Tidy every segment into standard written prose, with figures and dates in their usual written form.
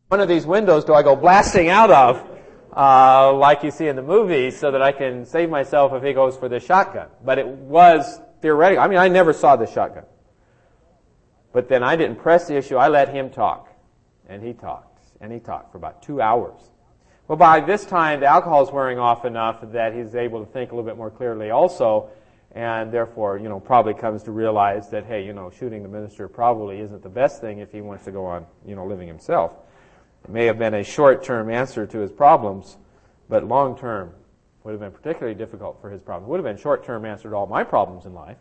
one of these windows do I go blasting out of, like you see in the movies, so that I can save myself if he goes for the shotgun. But it was theoretical. I mean, I never saw the shotgun. But then I didn't press the issue. I let him talk. And he talked. And he talked for about 2 hours. Well, by this time, the alcohol is wearing off enough that he's able to think a little bit more clearly also, and therefore, probably comes to realize that, hey, shooting the minister probably isn't the best thing if he wants to go on, living himself. It may have been a short-term answer to his problems, but long-term would have been particularly difficult for his problems. It would have been short-term answer to all my problems in life.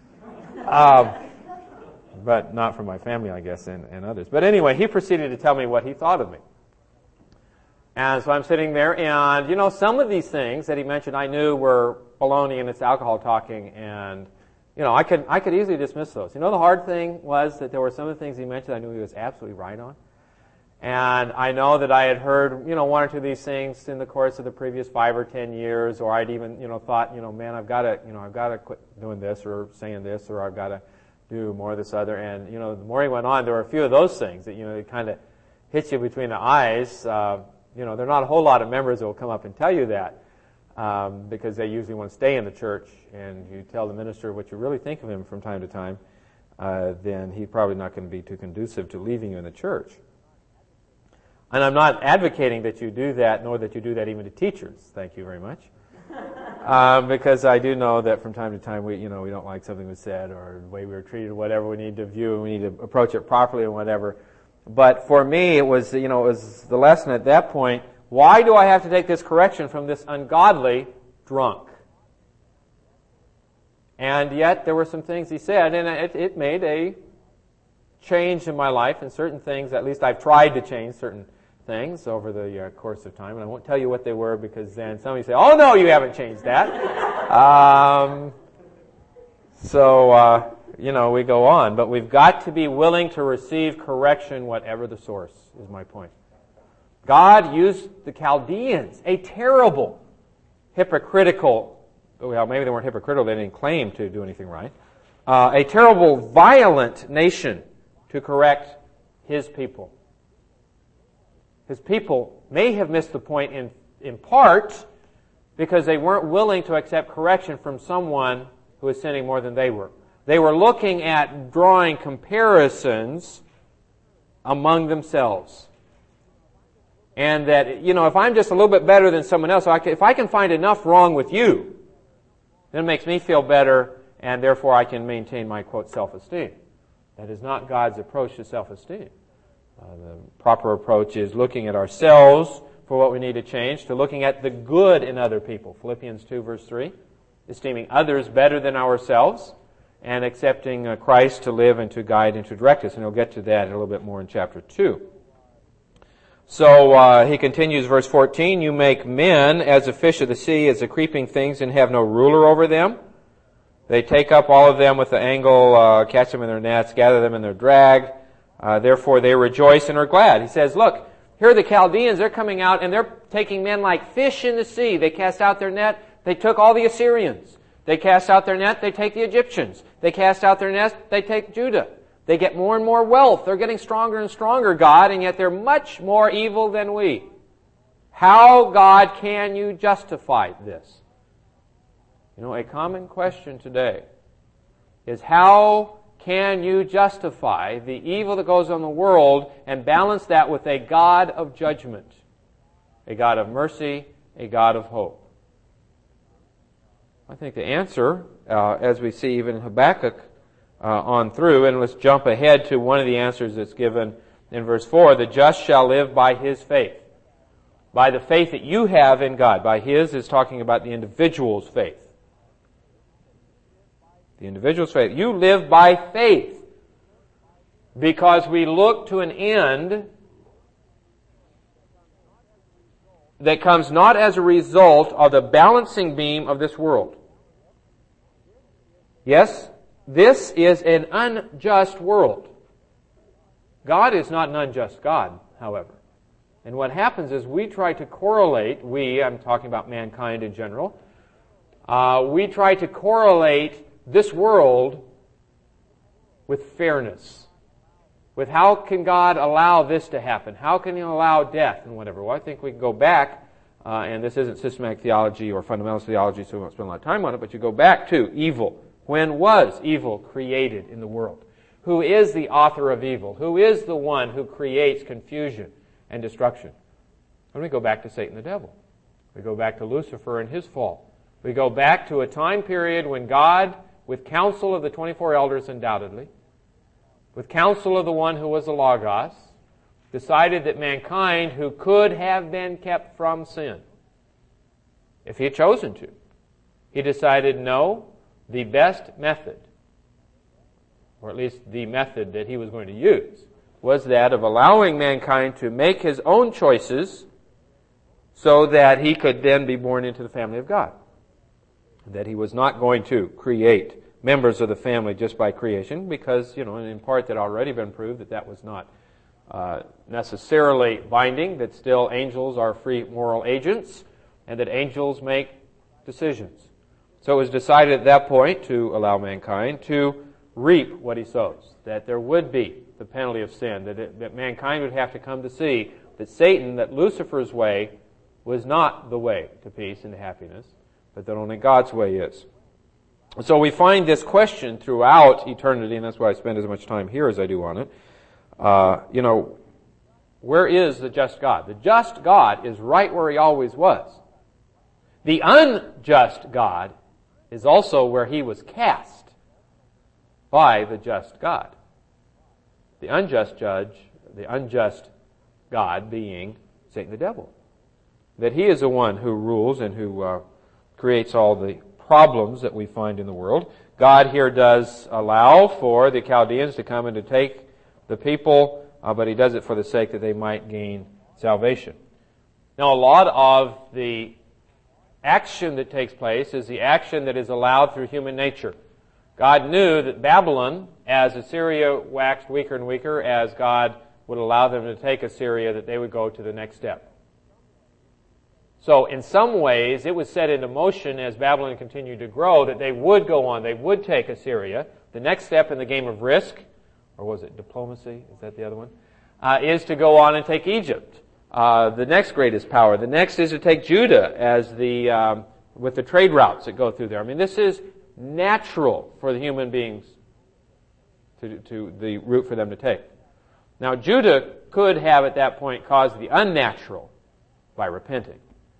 But not for my family, I guess, and others. But anyway, he proceeded to tell me what he thought of me. And so I'm sitting there, and, some of these things that he mentioned I knew were baloney and it's alcohol talking, and, I could easily dismiss those. The hard thing was that there were some of the things he mentioned I knew he was absolutely right on. And I know that I had heard, one or two of these things in the course of the previous 5 or 10 years, or I'd even, thought, man, I've got to quit doing this or saying this, or I've got to do more of this other. And, the more he went on, there were a few of those things that, it kind of hits you between the eyes. There are not a whole lot of members that will come up and tell you that, because they usually want to stay in the church, and you tell the minister what you really think of him from time to time, then he's probably not going to be too conducive to leaving you in the church. And I'm not advocating that you do that, nor that you do that even to teachers. Thank you very much. Because I do know that from time to time we don't like something was said or the way we were treated or whatever. We need to view, we need to approach it properly and whatever. But for me, it was the lesson at that point. Why do I have to take this correction from this ungodly drunk? And yet there were some things he said, and it made a change in my life, and certain things, at least I've tried to change certain things over the course of time, and I won't tell you what they were, because then somebody say, oh no, you haven't changed that. We go on, but we've got to be willing to receive correction, whatever the source, is my point. God used the Chaldeans, a terrible, hypocritical, well, maybe they weren't hypocritical, they didn't claim to do anything right, a terrible, violent nation to correct His people. His people may have missed the point in part because they weren't willing to accept correction from someone who was sinning more than they were. They were looking at drawing comparisons among themselves. And that, if I'm just a little bit better than someone else, if I can find enough wrong with you, then it makes me feel better, and therefore I can maintain my, quote, self-esteem. That is not God's approach to self-esteem. The proper approach is looking at ourselves for what we need to change, to looking at the good in other people. Philippians 2, verse 3, esteeming others better than ourselves, and accepting Christ to live and to guide and to direct us. And we'll get to that a little bit more in chapter 2. So he continues, verse 14, you make men as a fish of the sea, as the creeping things, and have no ruler over them. They take up all of them with the angle, catch them in their nets, gather them in their drag. Therefore they rejoice and are glad. He says, look, here are the Chaldeans, they're coming out and they're taking men like fish in the sea. They cast out their net, they took all the Assyrians. They cast out their net, they take the Egyptians. They cast out their net, they take Judah. They get more and more wealth. They're getting stronger and stronger, God, and yet they're much more evil than we. How, God, can you justify this? A common question today is how can you justify the evil that goes on in the world and balance that with a God of judgment, a God of mercy, a God of hope? I think the answer, as we see even in Habakkuk on through, and let's jump ahead to one of the answers that's given in verse 4, the just shall live by his faith. By the faith that you have in God. By his is talking about the individual's faith. The individual's faith. You live by faith because we look to an end that comes not as a result of the balancing beam of this world. Yes, this is an unjust world. God is not an unjust God, however. And what happens is we try to correlate, I'm talking about mankind in general, we try to correlate this world with fairness. with how can God allow this to happen? How can He allow death and whatever? Well, I think we can go back, and this isn't systematic theology or fundamentalist theology, so we won't spend a lot of time on it, but you go back to evil. When was evil created in the world? Who is the author of evil? Who is the one who creates confusion and destruction? And we go back to Satan the devil. We go back to Lucifer and his fall. We go back to a time period when God, with counsel of the 24 elders undoubtedly, with counsel of the one who was the Logos, decided that mankind, who could have been kept from sin, if he had chosen to, he decided no, the best method, or at least the method that he was going to use, was that of allowing mankind to make his own choices so that he could then be born into the family of God. That he was not going to create members of the family just by creation, because, in part that already been proved that was not necessarily binding, that still angels are free moral agents, and that angels make decisions. So it was decided at that point to allow mankind to reap what he sows, that there would be the penalty of sin, that mankind would have to come to see that Satan, that Lucifer's way, was not the way to peace and to happiness, but that only God's way is. So we find this question throughout eternity, and that's why I spend as much time here as I do on it. Where is the just God? The just God is right where He always was. The unjust God is also where He was cast by the just God. The unjust judge, the unjust God being Satan the devil. That he is the one who rules and who creates all the problems that we find in the world. God here does allow for the Chaldeans to come and to take the people, but He does it for the sake that they might gain salvation. Now, a lot of the action that takes place is the action that is allowed through human nature. God knew that Babylon, as Assyria waxed weaker and weaker, as God would allow them to take Assyria, that they would go to the next step. So in some ways, it was set into motion as Babylon continued to grow that they would go on, they would take Assyria. The next step in the game of risk, or was it diplomacy? Is that the other one? Is to go on and take Egypt, the next greatest power. The next is to take Judah as with the trade routes that go through there. I mean, this is natural for the human beings to the route for them to take. Now, Judah could have at that point caused the unnatural by repenting.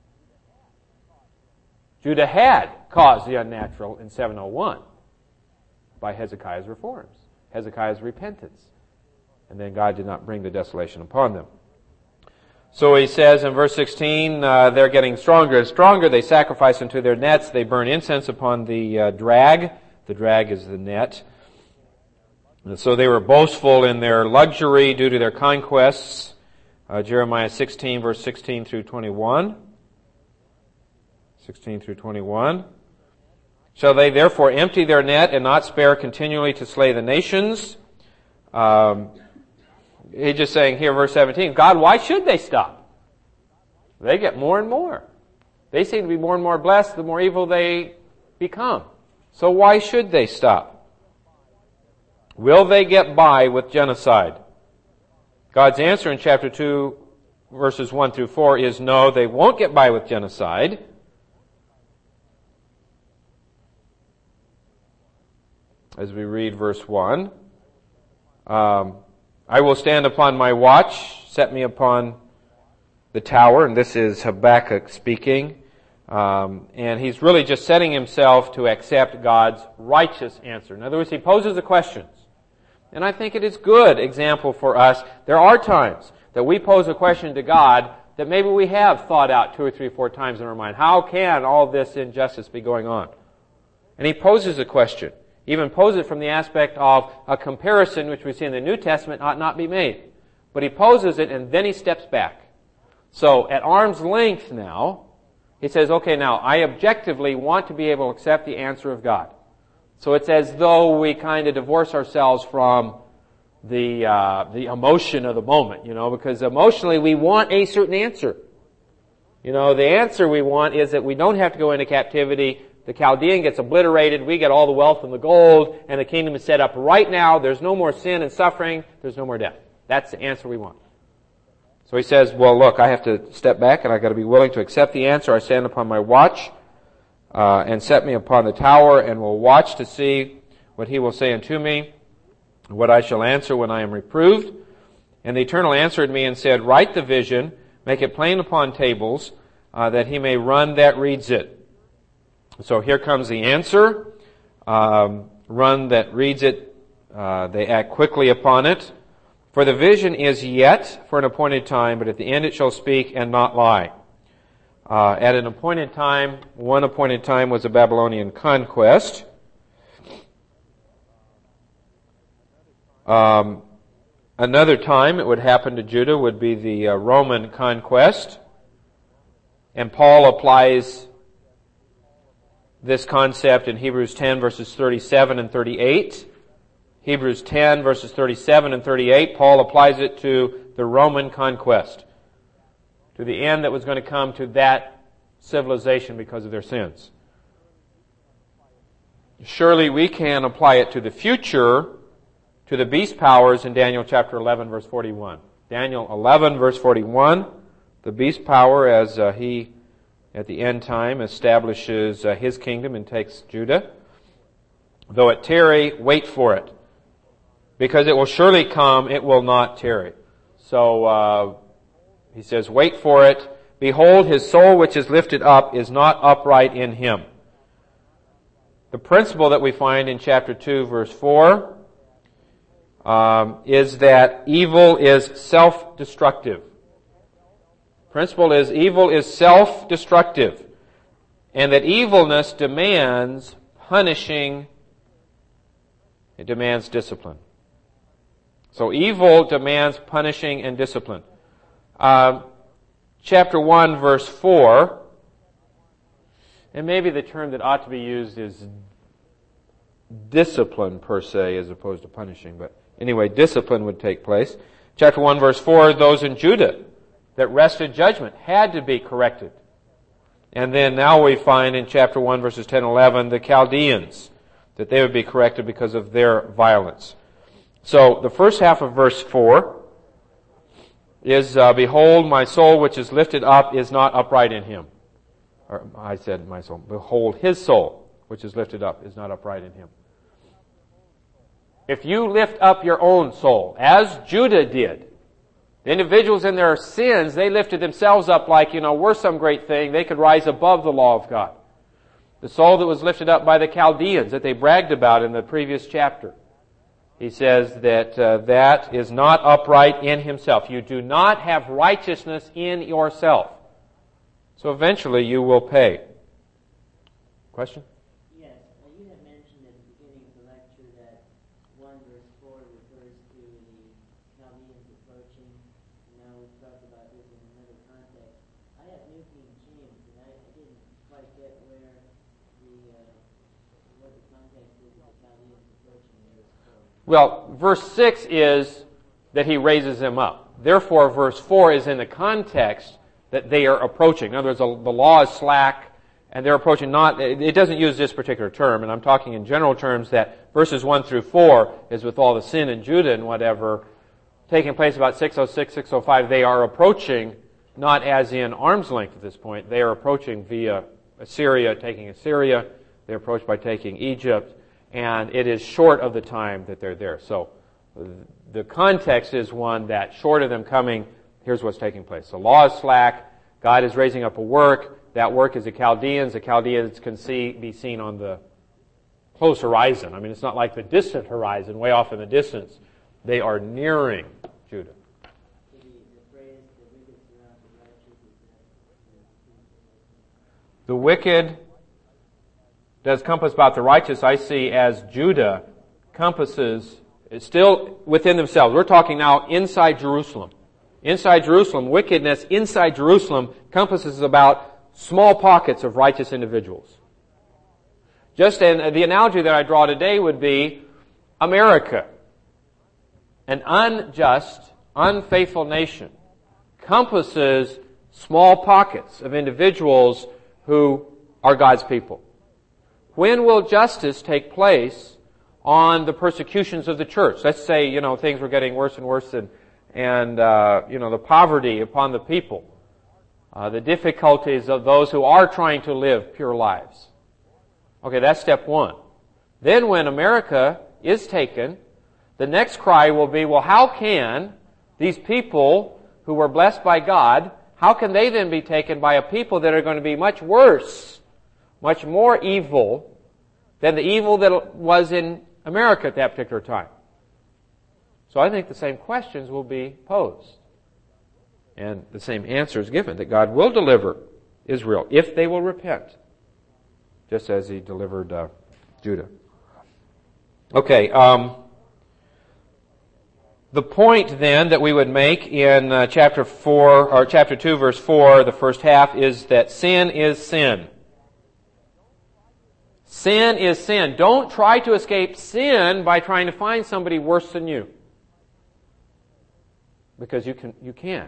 Judah had caused the unnatural in 701 by Hezekiah's reforms, Hezekiah's repentance. And then God did not bring the desolation upon them. So he says in verse 16, they're getting stronger and stronger. They sacrifice unto their nets. They burn incense upon the drag. The drag is the net. And so they were boastful in their luxury due to their conquests. Jeremiah 16, verse 16 through 21. 16 through 21. Shall they therefore empty their net and not spare continually to slay the nations? He's just saying here, verse 17, God, why should they stop? They get more and more. They seem to be more and more blessed the more evil they become. So why should they stop? Will they get by with genocide? God's answer in chapter 2, verses 1 through 4 is no, they won't get by with genocide. As we read verse 1, I will stand upon my watch, set me upon the tower, and this is Habakkuk speaking, and he's really just setting himself to accept God's righteous answer. In other words, he poses the questions. And I think it is good example for us. There are times that we pose a question to God that maybe we have thought out 2 or 3 or 4 times in our mind. How can all this injustice be going on? And he poses a question. Even pose it from the aspect of a comparison which we see in the New Testament ought not be made. But he poses it and then he steps back. So at arm's length now, he says, okay, now I objectively want to be able to accept the answer of God. So it's as though we kind of divorce ourselves from the emotion of the moment, because emotionally we want a certain answer. The answer we want is that we don't have to go into captivity, The Chaldean gets obliterated. We get all the wealth and the gold, and the kingdom is set up right now. There's no more sin and suffering. There's no more death. That's the answer we want. So he says, well, look, I have to step back, and I've got to be willing to accept the answer. I stand upon my watch, and set me upon the tower, and will watch to see what he will say unto me, what I shall answer when I am reproved. And the Eternal answered me and said, write the vision, make it plain upon tables, that he may run that reads it. So here comes the answer. Run that reads it. They act quickly upon it. For the vision is yet for an appointed time, but at the end it shall speak and not lie. At an appointed time, one appointed time was the Babylonian conquest. Another time it would happen to Judah would be the Roman conquest. And Paul applies this concept in Hebrews 10 verses 37 and 38. Hebrews 10 verses 37 and 38, Paul applies it to the Roman conquest, to the end that was going to come to that civilization because of their sins. Surely we can apply it to the future, to the beast powers in Daniel chapter 11 verse 41. Daniel 11 verse 41, the beast power as he at the end time establishes his kingdom and takes Judah. Though it tarry, wait for it, because it will surely come, it will not tarry. So he says, wait for it. Behold, his soul which is lifted up is not upright in him. The principle that we find in chapter 2 verse 4 is that evil is self-destructive. Principle is evil is self-destructive, and that evilness demands punishing. It demands discipline. So evil demands punishing and discipline. Chapter 1 verse 4, and maybe the term that ought to be used is discipline per se as opposed to punishing, but anyway, discipline would take place. Chapter 1 verse 4, those in Judah that wrested judgment had to be corrected. And then now we find in chapter 1 verses 10 and 11, the Chaldeans, that they would be corrected because of their violence. So the first half of verse 4 is, behold, my soul which is lifted up is not upright in him. Or I said my soul. Behold, his soul which is lifted up is not upright in him. If you lift up your own soul, as Judah did, the individuals in their sins, they lifted themselves up like, we're some great thing. They could rise above the law of God. The soul that was lifted up by the Chaldeans that they bragged about in the previous chapter. He says that that is not upright in himself. You do not have righteousness in yourself. So eventually you will pay. Question? Yes. You had mentioned at the beginning of the lecture that 1 verse 4 refers to the Chaldeans approaching. Now we've talked about this in another context. I have New King James, and I didn't quite get where what the context is of the Chaldeans approaching in verse 4. Well, verse 6 is that he raises them up. Therefore, verse 4 is in the context that they are approaching. In other words, the law is slack, and they're approaching not, it doesn't use this particular term, and I'm talking in general terms that verses 1 through 4 is with all the sin in Judah and whatever, taking place about 606, 605, they are approaching, not as in arm's length at this point, they are approaching via Assyria, taking Assyria, they're approached by taking Egypt, and it is short of the time that they're there. So the context is one that short of them coming, here's what's taking place. The law is slack, God is raising up a work, that work is the Chaldeans can be seen on the close horizon. I mean, it's not like the distant horizon, way off in the distance. They are nearing Judah. The wicked does compass about the righteous, I see as Judah compasses, it's still within themselves. We're talking now inside Jerusalem. Inside Jerusalem, wickedness inside Jerusalem compasses about small pockets of righteous individuals. Just the analogy that I draw today would be America. An unjust, unfaithful nation compasses small pockets of individuals who are God's people. When will justice take place on the persecutions of the church? Let's say, things were getting worse and worse and the poverty upon the people, the difficulties of those who are trying to live pure lives. Okay, that's step one. Then when America is taken, the next cry will be, well, how can these people who were blessed by God, how can they then be taken by a people that are going to be much worse, much more evil than the evil that was in America at that particular time? So I think the same questions will be posed. And the same answer is given, that God will deliver Israel if they will repent, just as He delivered Judah. Okay, the point then that we would make in chapter 2, verse 4, the first half, is that sin is sin. Sin is sin. Don't try to escape sin by trying to find somebody worse than you. Because you can.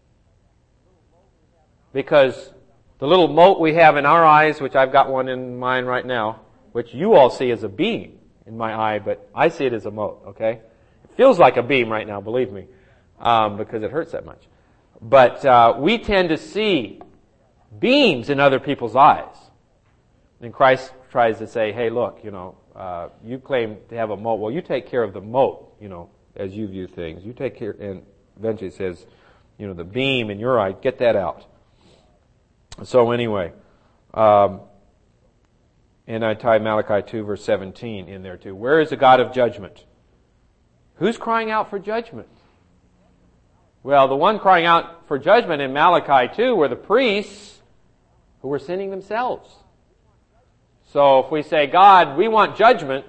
Because the little mote we have in our eyes, which I've got one in mine right now, which you all see as a beam in my eye, but I see it as a mote, okay? It feels like a beam right now, believe me, because it hurts that much. But we tend to see beams in other people's eyes. And Christ tries to say, hey, look, you claim to have a mote. Well, you take care of the mote, as you view things. You take care, and eventually it says, the beam in your eye, get that out. So anyway, and I tie Malachi 2 verse 17 in there too. Where is the God of judgment? Who's crying out for judgment? Well, the one crying out for judgment in Malachi 2 were the priests who were sinning themselves. So if we say, God, we want judgment,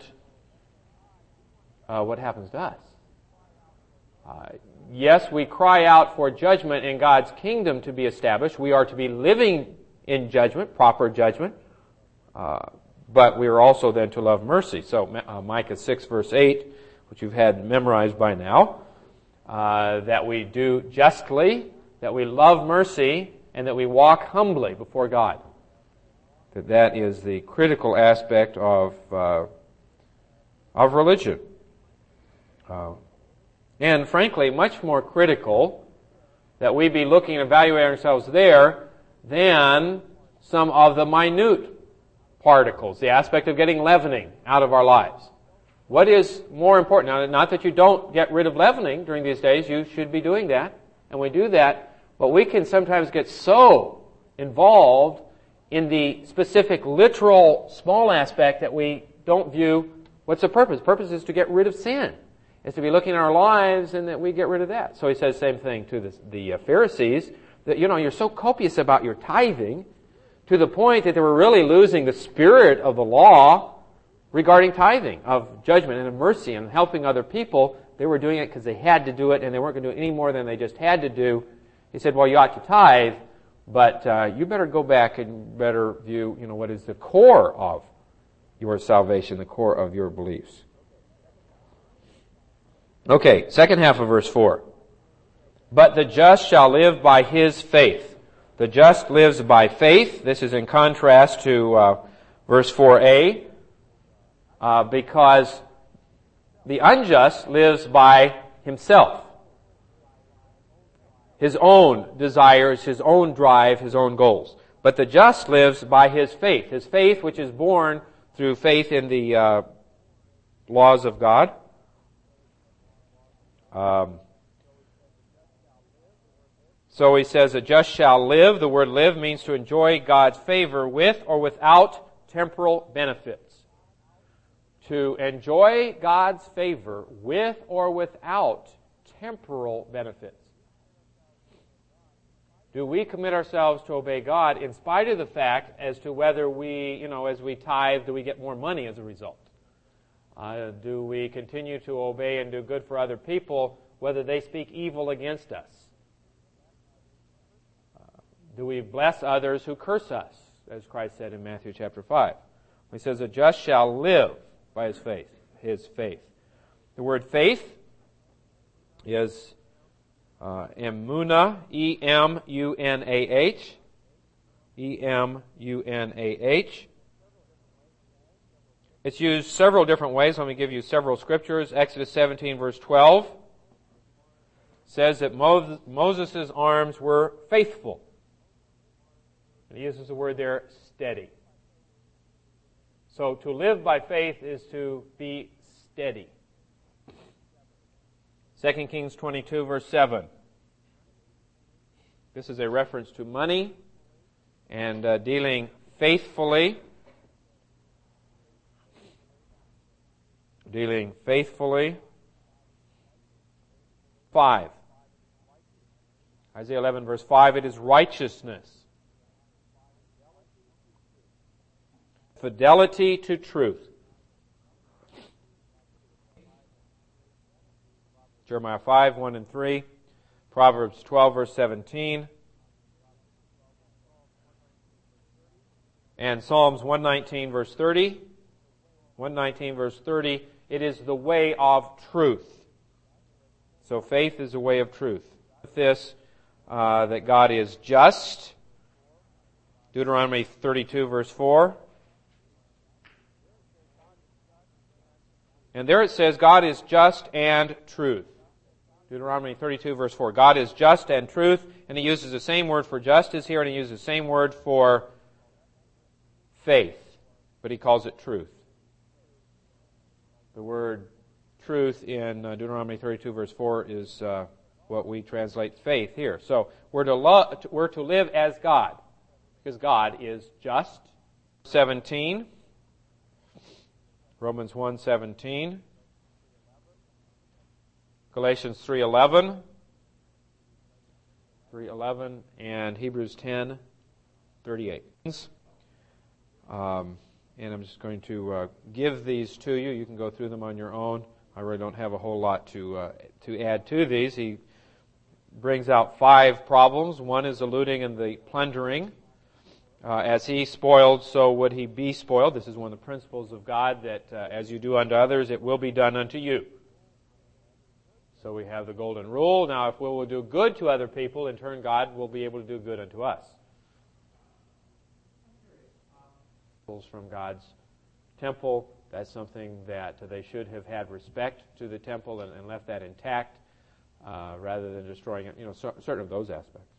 what happens to us? Yes, we cry out for judgment in God's kingdom to be established. We are to be living in judgment, proper judgment. But we are also then to love mercy. So Micah 6 verse 8, which you've had memorized by now, that we do justly, that we love mercy, and that we walk humbly before God. That is the critical aspect of religion. And frankly, much more critical that we be looking and evaluating ourselves there than some of the minute particles, the aspect of getting leavening out of our lives. What is more important? Now, not that you don't get rid of leavening during these days, you should be doing that, and we do that, but we can sometimes get so involved in the specific literal small aspect that we don't view what's the purpose. The purpose is to get rid of sin. It's to be looking at our lives and that we get rid of that. So he says the same thing to the Pharisees, that, you're so copious about your tithing to the point that they were really losing the spirit of the law regarding tithing, of judgment and of mercy and helping other people. They were doing it because they had to do it, and they weren't going to do it any more than they just had to do. He said, well, you ought to tithe, but you better go back and better view, what is the core of your salvation, the core of your beliefs. Okay, second half of verse 4. But the just shall live by his faith. The just lives by faith. This is in contrast to verse 4a, because the unjust lives by himself. His own desires, his own drive, his own goals. But the just lives by his faith which is born through faith in the laws of God. So he says, the just shall live. The word live means to enjoy God's favor with or without temporal benefits. To enjoy God's favor with or without temporal benefits. Do we commit ourselves to obey God in spite of the fact as to whether we, as we tithe, do we get more money as a result? Do we continue to obey and do good for other people, whether they speak evil against us? Do we bless others who curse us, as Christ said in Matthew chapter 5? He says, the just shall live by his faith. The word faith is emunah, E-M-U-N-A-H. E-M-U-N-A-H. It's used several different ways. Let me give you several scriptures. Exodus 17, verse 12 says that Moses' arms were faithful. And he uses the word there, steady. So to live by faith is to be steady. 2 Kings 22, verse 7. This is a reference to money and dealing faithfully. Dealing faithfully. 5. Isaiah 11, verse 5, it is righteousness. Fidelity to truth. Jeremiah 5, 1 and 3. Proverbs 12, verse 17. And Psalms 119, verse 30. 119, verse 30. It is the way of truth. So faith is a way of truth. This, that God is just. Deuteronomy 32, verse 4. And there it says, God is just and truth. Deuteronomy 32, verse 4. God is just and truth, and he uses the same word for justice here, and he uses the same word for faith, but he calls it truth. The word truth in Deuteronomy 32, verse 4 is what we translate faith here. So we're to live as God, because God is just. 17. Romans 1:17. Galatians 3:11. 3:11 and Hebrews 10:38. And I'm just going to give these to you. You can go through them on your own. I really don't have a whole lot to add to these. He brings out 5 problems. One is the looting and the plundering. As he spoiled, so would he be spoiled. This is one of the principles of God, that as you do unto others, it will be done unto you. So we have the golden rule. Now, if we will do good to other people, in turn God will be able to do good unto us. From God's temple, that's something that they should have had respect to the temple and left that intact rather than destroying it. Certain of those aspects.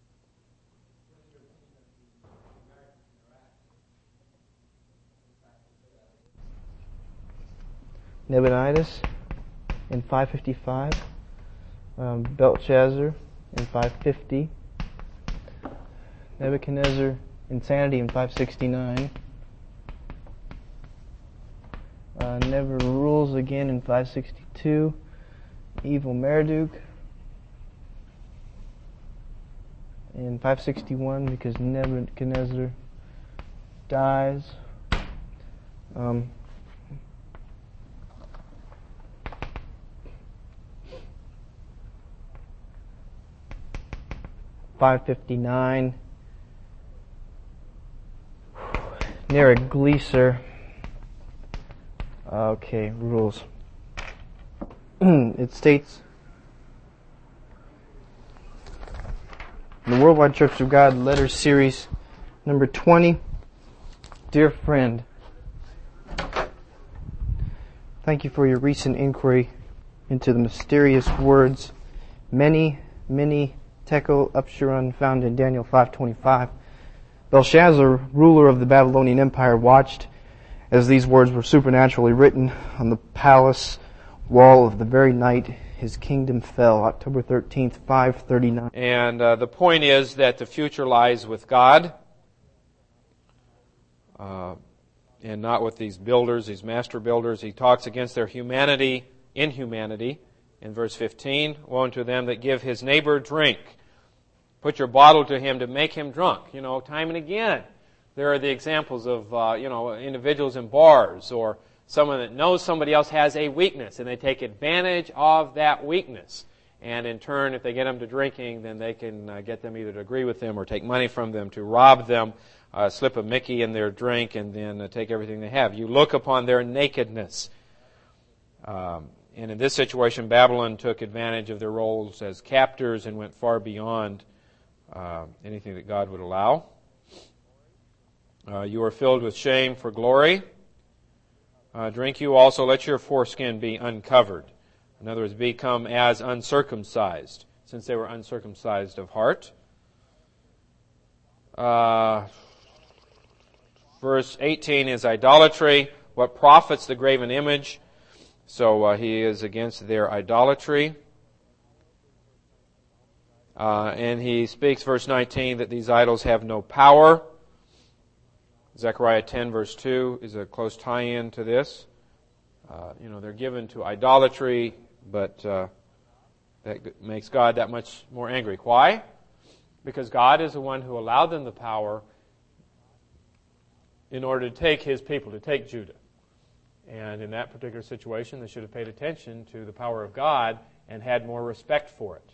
Nabonidus in 555, Belshazzar in 550, Nebuchadnezzar insanity in 569, never rules again in 562, evil Marduk in 561 because Nebuchadnezzar dies. 559. Neriglissar. Okay, rules. It states, the Worldwide Church of God Letters Series, number 20. Dear friend, thank you for your recent inquiry into the mysterious words, many Tekel Upshuran, found in Daniel 5:25. Belshazzar, ruler of the Babylonian Empire, watched as these words were supernaturally written on the palace wall of the very night his kingdom fell, October 13th, 539. And the point is that the future lies with God and not with these builders, these master builders. He talks against their inhumanity. In verse 15, woe unto them that give his neighbor drink. Put your bottle to him to make him drunk. Time and again, there are the examples of, individuals in bars or someone that knows somebody else has a weakness and they take advantage of that weakness. And in turn, if they get them to drinking, then they can get them either to agree with them or take money from them, to rob them, slip a Mickey in their drink, and then take everything they have. You look upon their nakedness. And in this situation, Babylon took advantage of their roles as captors and went far beyond anything that God would allow. You are filled with shame for glory. drink you also, let your foreskin be uncovered. In other words, become as uncircumcised, since they were uncircumcised of heart. Verse 18 is idolatry. What profits the graven image? So he is against their idolatry. And he speaks, verse 19, that these idols have no power. Zechariah 10, verse 2 is a close tie-in to this. They're given to idolatry, but that makes God that much more angry. Why? Because God is the one who allowed them the power in order to take His people, to take Judah. And in that particular situation, they should have paid attention to the power of God and had more respect for it.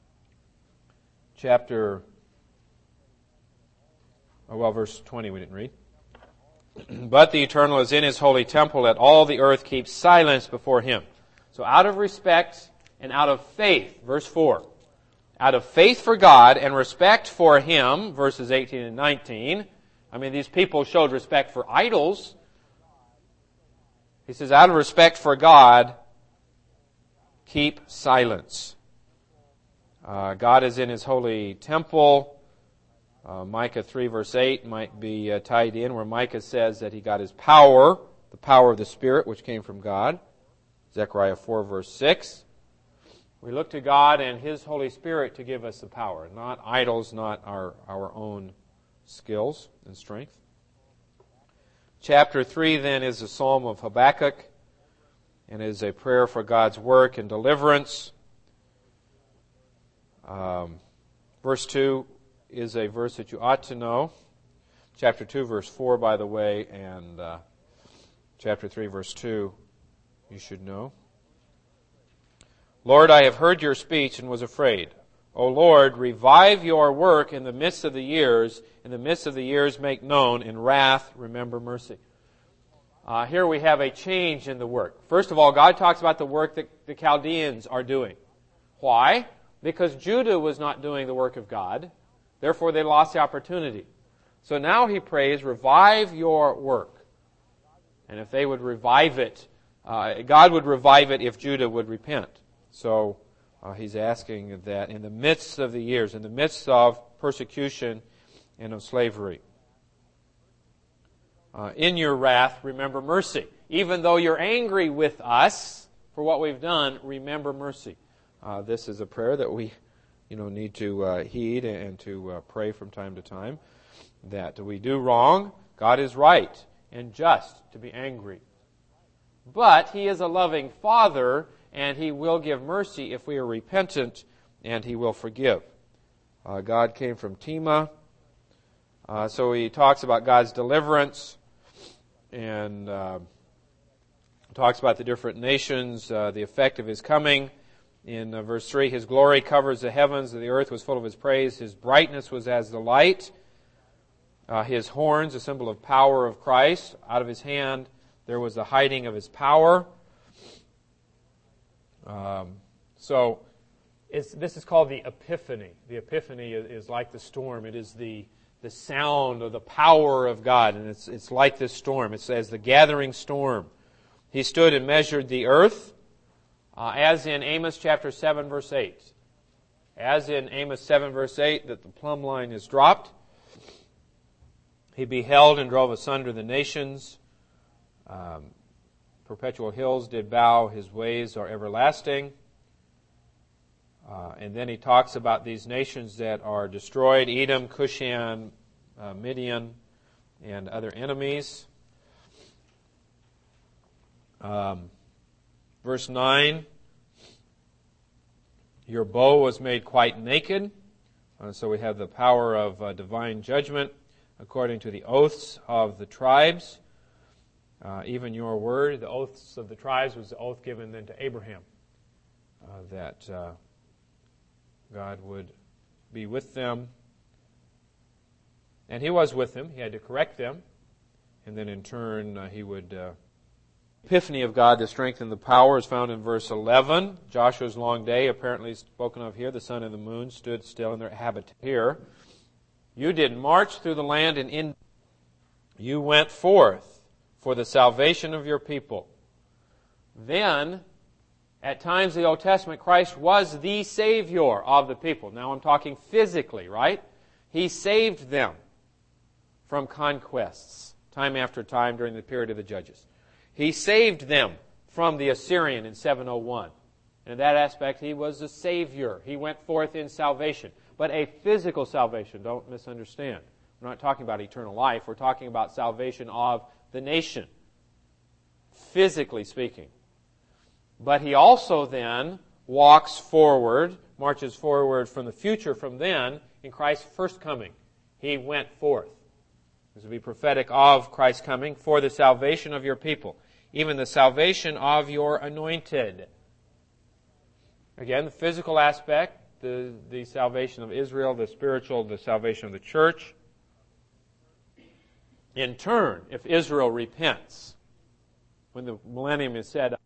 Verse 20 we didn't read. But the Eternal is in His holy temple, let all the earth keep silence before Him. So out of respect and out of faith, verse 4, out of faith for God and respect for Him, verses 18 and 19, these people showed respect for idols. He says, out of respect for God, keep silence. God is in His holy temple. Micah 3 verse 8 might be tied in where Micah says that he got his power, the power of the Spirit which came from God. Zechariah 4 verse 6. We look to God and His Holy Spirit to give us the power, not idols, not our own skills and strength. Chapter 3 then is a psalm of Habakkuk and is a prayer for God's work and deliverance. Verse 2 is a verse that you ought to know. Chapter 2 verse 4, by the way, and chapter 3 verse 2 you should know. Lord, I have heard your speech and was afraid. O Lord, revive your work in the midst of the years. In the midst of the years make known. In wrath remember mercy. Here we have a change in the work. First of all, God talks about the work that the Chaldeans are doing. Why? Because Judah was not doing the work of God. Therefore, they lost the opportunity. So now he prays, revive your work. And if they would revive it, God would revive it if Judah would repent. So he's asking that in the midst of the years, in the midst of persecution and of slavery, in your wrath, remember mercy. Even though you're angry with us for what we've done, remember mercy. This is a prayer that we need to heed and to pray from time to time, that we do wrong. God is right and just to be angry. But He is a loving Father, and He will give mercy if we are repentant, and He will forgive. God came from Tema. So he talks about God's deliverance and talks about the different nations, the effect of His coming. In verse 3, His glory covers the heavens, and the earth was full of His praise. His brightness was as the light. His horns, a symbol of power of Christ. Out of His hand there was the hiding of His power. This is called the Epiphany. The Epiphany is like the storm. It is the sound or the power of God, and it's like this storm. It says the gathering storm. He stood and measured the earth, as in Amos chapter 7 verse 8. As in Amos 7 verse 8, that the plumb line is dropped. He beheld and drove asunder the nations. Perpetual hills did bow. His ways are everlasting. And then he talks about these nations that are destroyed: Edom, Cushan, Midian, and other enemies. Verse 9, your bow was made quite naked. So we have the power of divine judgment according to the oaths of the tribes. Even your word, the oaths of the tribes, was the oath given then to Abraham, that God would be with them. And He was with them. He had to correct them. And then in turn, He would... Epiphany of God to strengthen the power is found in verse 11. Joshua's long day, apparently spoken of here. The sun and the moon stood still in their habitat here. You did march through the land, and you went forth for the salvation of your people. Then, at times in the Old Testament, Christ was the Savior of the people. Now I'm talking physically, right? He saved them from conquests time after time during the period of the Judges. He saved them from the Assyrian in 701. And in that aspect, He was the Savior. He went forth in salvation. But a physical salvation, don't misunderstand. We're not talking about eternal life. We're talking about salvation of the nation, physically speaking. But He also then walks forward, marches forward from the future from then in Christ's first coming. He went forth. This would be prophetic of Christ's coming for the salvation of your people, even the salvation of your anointed. Again, the physical aspect, the salvation of Israel, the spiritual, the salvation of the church. In turn, if Israel repents, when the millennium is said,